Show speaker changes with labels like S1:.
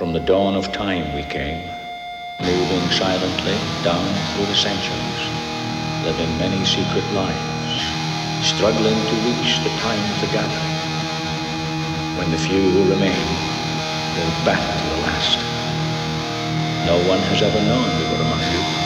S1: From the dawn of time we came, moving silently down through the centuries, living many secret lives, struggling to reach the time of the gathering, when the few who remain will battle to the last. No one has ever known we were among you.